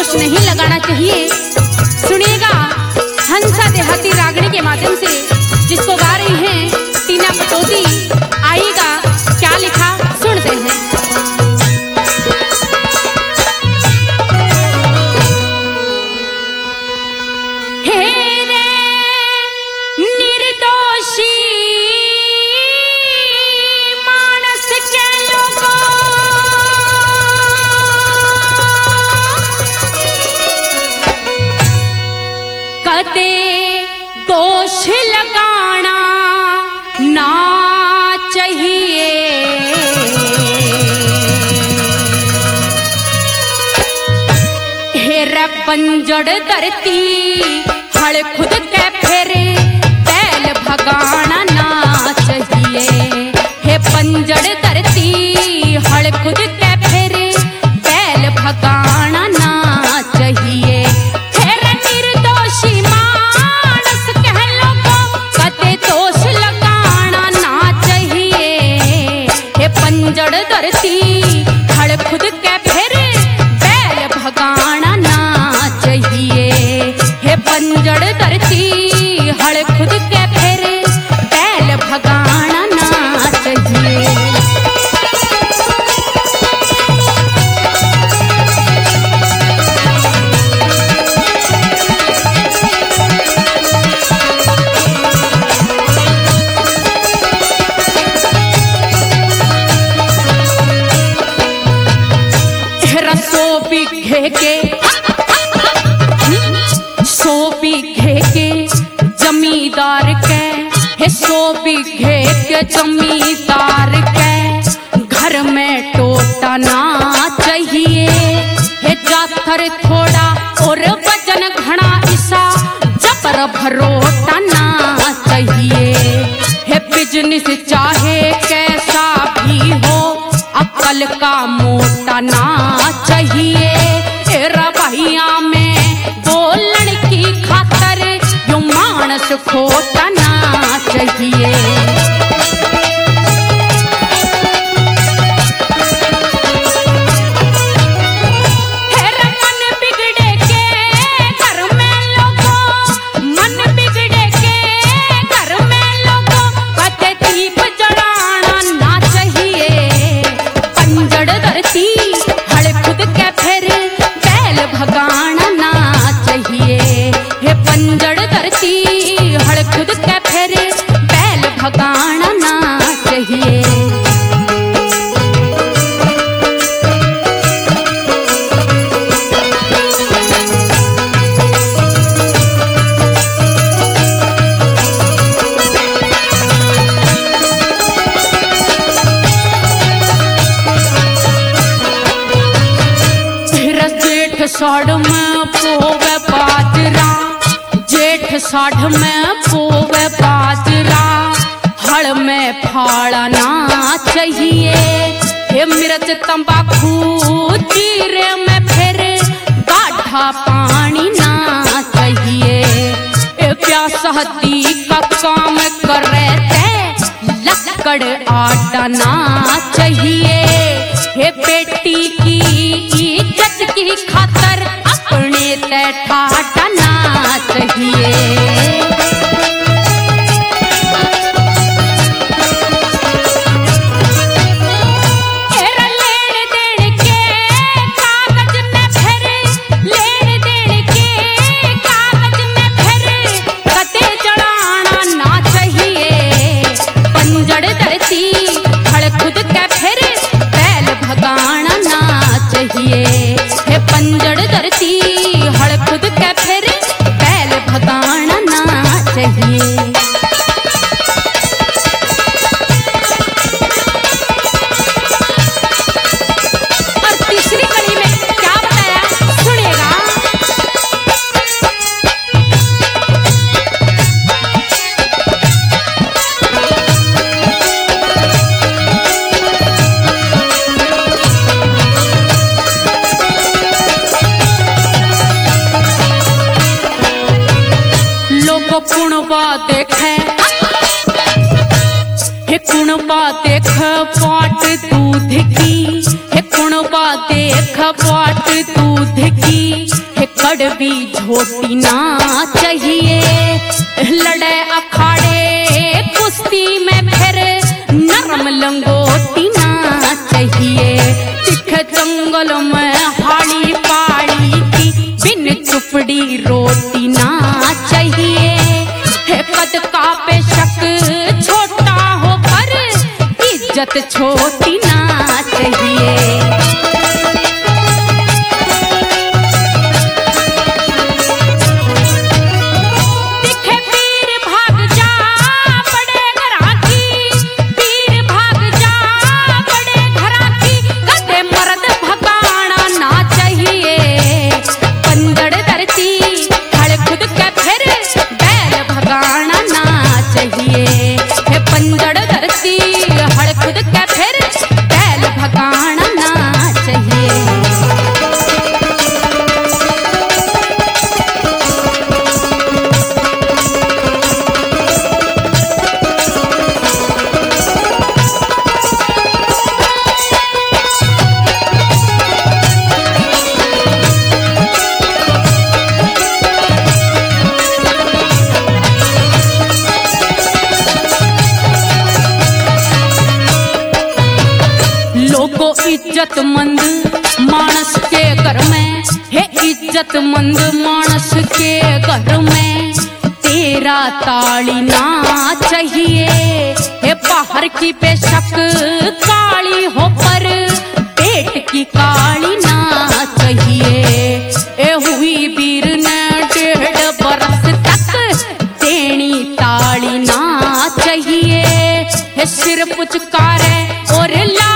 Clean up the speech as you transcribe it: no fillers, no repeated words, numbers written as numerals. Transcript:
दोष नहीं लगाना चाहिए। सुनिएगा हंसा देहाती रागनी के माध्यम से, जिसको गा रही हैं टीना पटौदी। आइएगा क्या लिखा सुनते हैं। दोष लगाना ना चाहिए, हेरा पंजड़ धरती हड़ खुद के फेरे बैल भगाना ना चाहिए। हे पंजड़ धरती हड़ खुद के फेरे बैल भगाना ना चाहिए। पंजड़ धरती हड़ खुद के फेरे बैल भगाना ना चाहिए। हे पंजड़ धरती हड़ खुद के फेरे बैल भगाना ना चाहिए। सौ बीघे के जमींदार के, हे 100 बीघे के जमींदार के घर में टोटा ना चाहिए। हे जाथर थोड़ा और वजन घना ईसा जबर भरोटा ना चाहिए। हे बिजनेस चाहे कैसा भी हो अक्ल का मोटा ना चाहिए। तेरा भैया में बोलने की खातर यो मानस खोटा ना चाहिए। भगाना ना चाहिए। जेठ साढ़ में पोवे बाजरा, जेठ साढ़ में पोवे बाजरा हड़ में फाड़ना चाहिए। हे मिर्च तंबाकू जीरे में फिर गाढ़ा पानी ना चाहिए। ए प्यासहती का काम करे ते लकड़ आटा ना चाहिए। हे बेटी की इज्जत की खातर अपने ते ठाटा ना चाहिए। हे पंजड़ धरती हड़ खुद के फिर बैल भगाना ना चाहिए। और तीसरी कड़ी में क्या बताया सुनिएगा। कुणबा देखे हे कुणबा देख बाट दूध की, हे कुणबा देख बाट दूध की कड़वी झोटी ना चाहिए। लड़े अखाड़े कुश्ती में फिर नरम लंगोटी ना चाहिए। तिखे जंगल में हाड़ी पाड़ी की बिन चुपड़ी रोटी ना चाहिए। कद का बेशक छोटा हो पर इज्जत छोटी ना चाहिए। इज्जतमंद मानस के घर में है, इज्जतमंद मानस के घर में तेरा ताली ना चाहिए। है बाहर की बेशक काली हो पर पेट की काली ना चाहिए। ए हुई वीर ने 1.5 बरस तक देनी ताली ना चाहिए। है सिर पुचकारे और